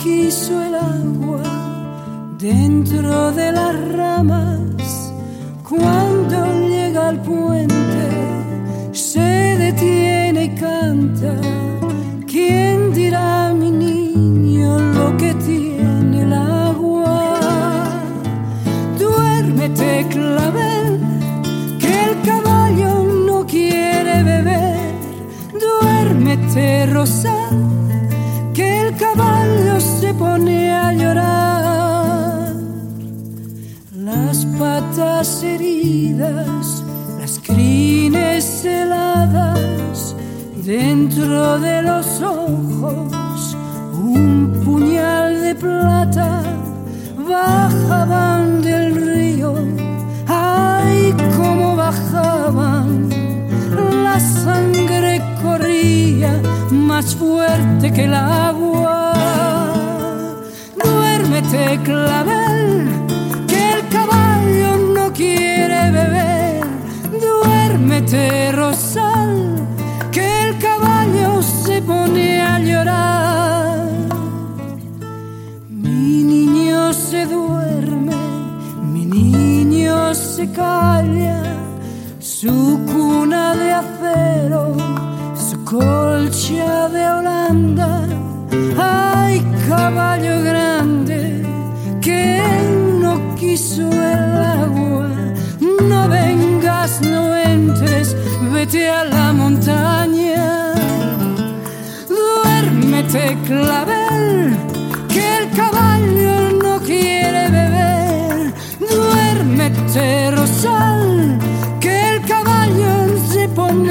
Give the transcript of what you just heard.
quiso el agua dentro de las ramas. Cuando llega al puente se detiene y canta. ¿Quién dirá, mi niño, lo que tiene el agua? Duérmete, clavel, que el caballo no quiere beber. Duérmete, rosal, que el caballo se pone a llorar. Las patas heridas, las crines heladas, dentro de los ojos un puñal de plata. Bajaban del río, ay, cómo bajaban. La sangre corría más fuerte que el agua. Duérmete, clavel, que el caballo no quiere beber. Duérmete, rosal, que el caballo se pone a llorar. Mi niño se duerme, mi niño se calla. Su cuna de acero, su colcha de Holanda. Ay, caballo grande, que no quiso el agua. No vengas, no entres, vete a la montaña. Duérmete, clavel, que el caballo no quiere beber. Duérmete, rosal, que el caballo se pone